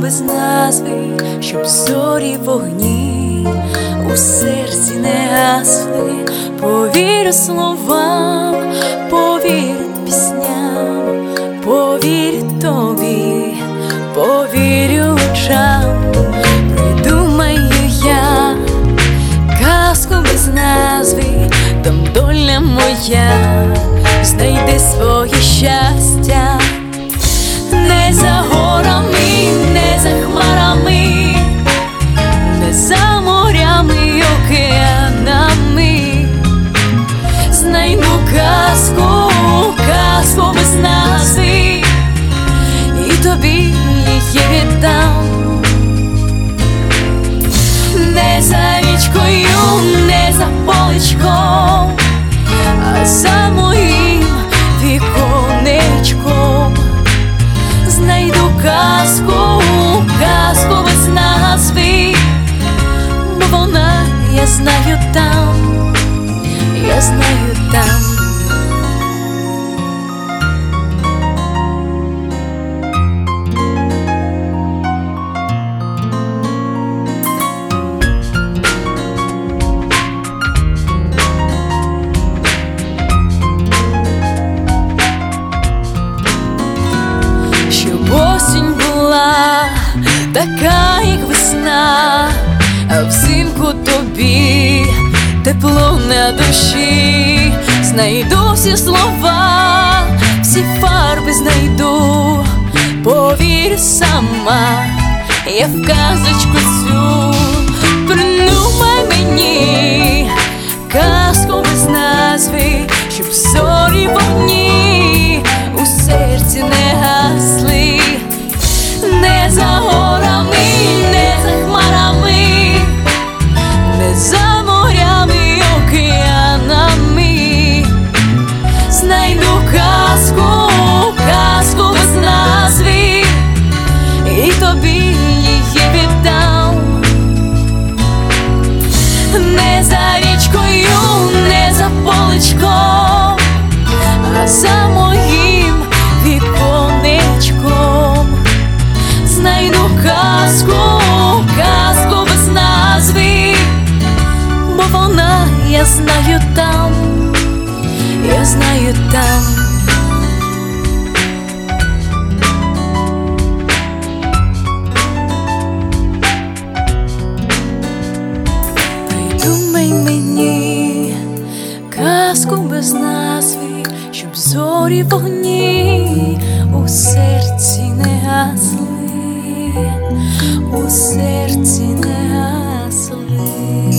без назви, щоб зорі вогні у серці не гасли. Повірю словам, повірю пісням, повірю тобі, повірю очам. Придумаю я казку без назви, там доля моя знайде своє щастя. Не за горами, не за хмарами, не за морями, океанами. Знайду казку, казку без назви, і тобі її віддам. Не за річкою, не за поличком, а за моїм віконечком. Знайду казку, казку без назви, бо вона, я знаю, там, я знаю, там. Осінь була така, як весна, а взимку тобі тепло на душі. Знайду всі слова, всі фарби знайду, повір сама, я в казочку цю. Придумай мені казку без назви, щоб зорі вогні у серці не гасли. Не за горами, не за хмарами, не за морями, океанами. Знайду казку, казку без назви, і тобі її віддам. Не за річкою, не за поличком, а за моїм віконечком. Знайду казку, казку без назви, бо вона, я знаю, там, я знаю, там. Придумай мені казку без назви, щоб зорі вогні у серці не гасли, у серці не гасли.